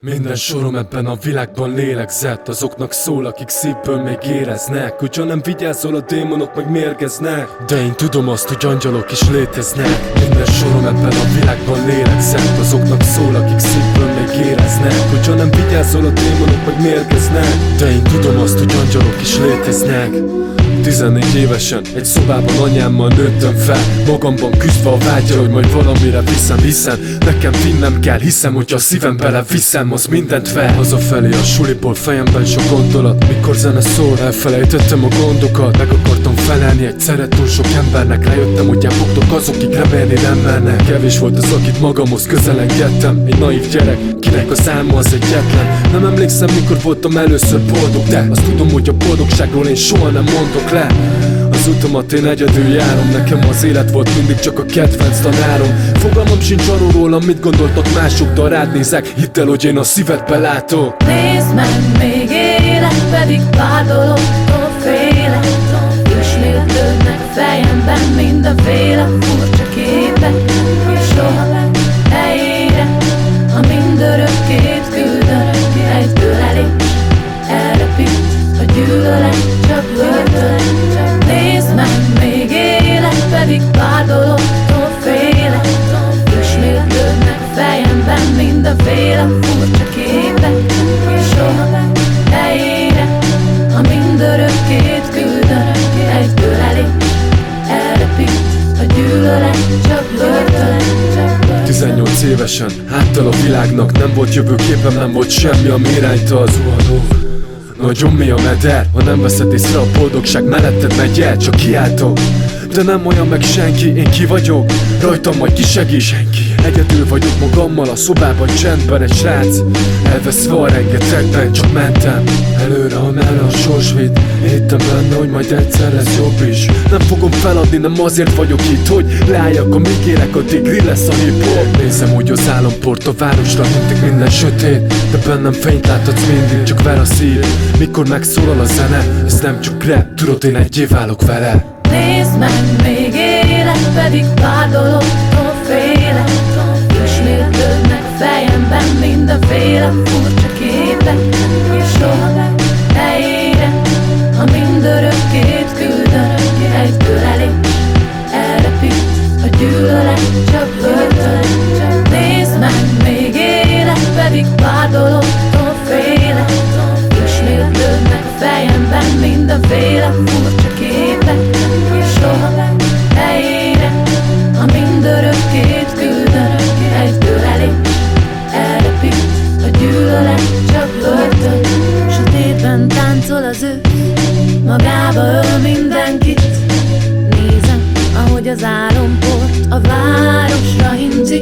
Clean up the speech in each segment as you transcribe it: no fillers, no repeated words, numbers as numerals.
Minden sorom ebben a világban lélegzett. Azoknak szól, akik szívből még éreznek, hogyha nem vigyázol, a démonok meg mérgeznek. De én tudom azt, hogy angyalok is léteznek. Minden sorom ebben a világban lélegzett. Azoknak szól, akik szívből még éreznek, hogyha nem vigyázol, a démonok meg mérgeznek. De én tudom azt, hogy angyalok is léteznek. 14 évesen egy szobában anyámmal nőttem fel, magamban küzdve a vágyra, hogy majd valamire viszem. Hiszen nekem vinnem kell, hiszem, hogy a szívem bele viszem, az mindent fel. Hazafelé a suliból fejemben sok gondolat, mikor zene szól, elfelejtettem a gondokat. Meg akartam felelni egyszerre túl sok embernek, rájöttem, hogy elbuktok azok, akik remélni nem mernek. Kevés volt az, akit magamhoz közel engedtem, egy naív gyerek, kinek az álma az egyetlen. Nem emlékszem, mikor voltam először boldog, de azt tudom, hogy a boldogságról én soha nem mondok le. Az utamat én egyedül járom, nekem az élet volt mindig csak a kedvenc tanárom. Fogalmam sincs arról rólam, mit gondoltak mások, de rád nézek, hidd el, hogy én a szívedbe látok. Nézd meg, még élek, pedig pár dologtól félek. Ismétlődnek fejemben mindenféle furcsa képek, és soha helyére a mindörökkét küldök. Egy ölelés, elrepít a gyűlölet, csak börtön. Nézd meg, még élek, pedig pár dologtól félek. Ismétlődnek fejemben mindenféle furcsa képek, és soha helyére a mindörökkét küldök. Egy ölelés, elrepít a gyűlölet, csak börtön. 18 évesen, háttal a világnak, nem volt jövőképem, nem volt semmi, ami irányta az zuhanó. Nagyon mély a meder, ha nem veszed észre, a boldogság melletted megy el, csak kiáltok. De nem olyan meg senki, én ki vagyok, rajtam majd ki segít senki. Egyedül vagyok magammal a szobában, csendben egy srác, elveszve a rengetegben, csak mentem előre, amerre a sors vitt. Hittem benne, hogy majd egyszer lesz jobb is. Nem fogom feladni, nem azért vagyok itt, hogy leálljak, amíg élek, addig grill lesz a hip-hop. Nézem, hogy az államport a városra mindig minden sötét, de bennem fényt láthatsz mindig, csak ver a szív. Mikor megszólal a zene, ez nem csak rap, tudod, én egyé válok vele. Nézd meg, még élek, pedig pár dologtól félek. Ismétlődnek fejemben mindenféle furcsa képek, és soha helyére a mindörökkét küldök. Egy ölelés, elrepít a gyűlölet, csak börtön. Nézd meg, még élek, pedig pár dologtól félek. Ismétlődnek fejemben mindenféle furcsa képek, és soha helyére a mindörökkét küldök. Egy ölelés, elrepít a gyűlölet, csak börtön. Sötétben táncol az ősz, magába öl mindenkit. Nézem, ahogy az álomport a városra hinti.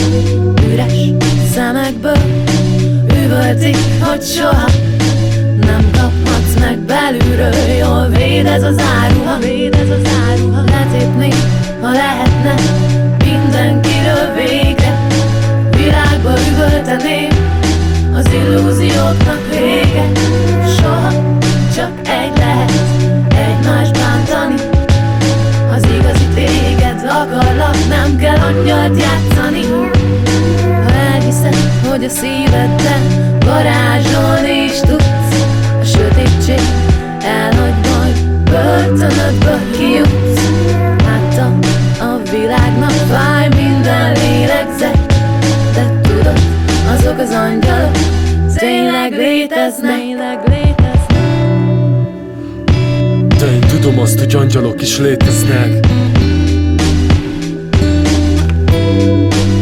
Üres szemekből üvöltik, hogy soha nem kaphatsz meg belülről. Jól véd ez az áruha, letépni, ha lehetne mindenkiről végre. Világba üvölteném, az illúzióknak vége. Soha csak egy lehet, egymást bántani. Az igazi téged akarlak, nem kell angyalt játszani. Ha elhiszed, hogy a szíveddel varázsolni is tudsz, a sötétség elhagy, majd börtönödből kijutsz. Láttam, a világnak fáj minden lélegzet, de tudod, azok az angyalok tényleg léteznek. De én tudom azt, hogy angyalok is léteznek.